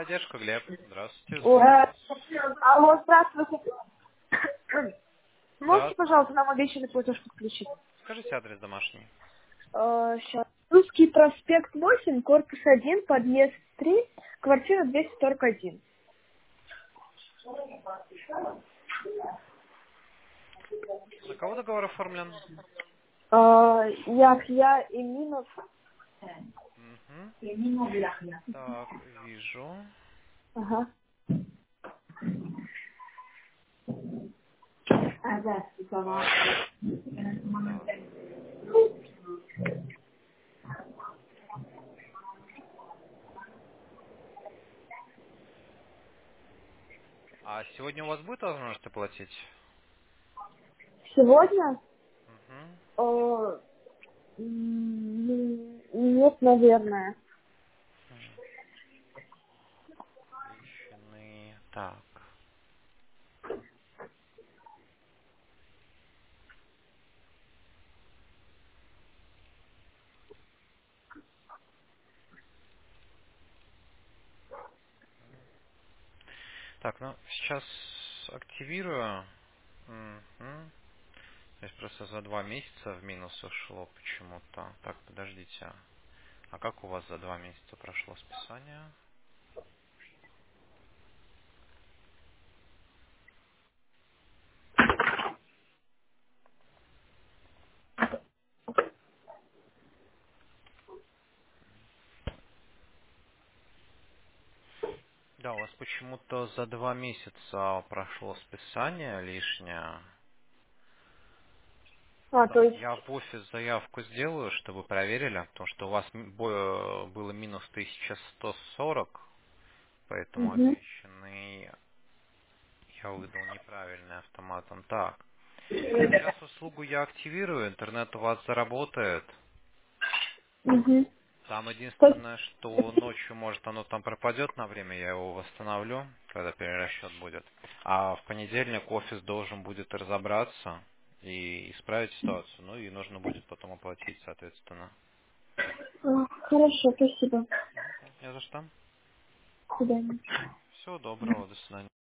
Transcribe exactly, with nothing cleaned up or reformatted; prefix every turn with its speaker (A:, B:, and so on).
A: техподдержка, Глеб. Здравствуйте.
B: Э, Алло, здравствуйте.
A: Да,
B: Можете, пожалуйста, нам обещанный платеж подключить?
A: скажите адрес домашний.
B: Сейчас. Русский проспект восемь, корпус один, подъезд три, квартира двести сорок один.
A: На кого договор оформлен?
B: Э, Яхья Эминов.
A: Угу. Так, вижу.
B: Ага.
A: Так. А сегодня у вас будет возможность оплатить?
B: Сегодня?
A: Угу.
B: Э, м, Нет, наверное.
A: Обещанный. Так. Так, ну сейчас активирую. Угу. То есть просто за два месяца в минус ушло почему-то. Так, подождите. А как у вас за два месяца прошло списание? Да, у вас почему-то за два месяца прошло списание лишнее.
B: А, то
A: Да,
B: есть...
A: я в офис заявку сделаю, чтобы проверили, потому что у вас м- бо- было минус тысяча сто сорок, поэтому
B: Угу.
A: обещанный я выдал неправильный автоматом. Так, сейчас услугу я активирую, интернет у вас заработает.
B: Угу.
A: Там
B: То есть...
A: единственное, что ночью, может, оно там пропадет на время, я его восстановлю, когда перерасчет будет. А в понедельник офис должен будет разобраться и исправить ситуацию. Ну и нужно будет потом оплатить, соответственно.
B: а, Хорошо, спасибо.
A: Мгм. Не за что.
B: До свидания.
A: Всего доброго, до свидания.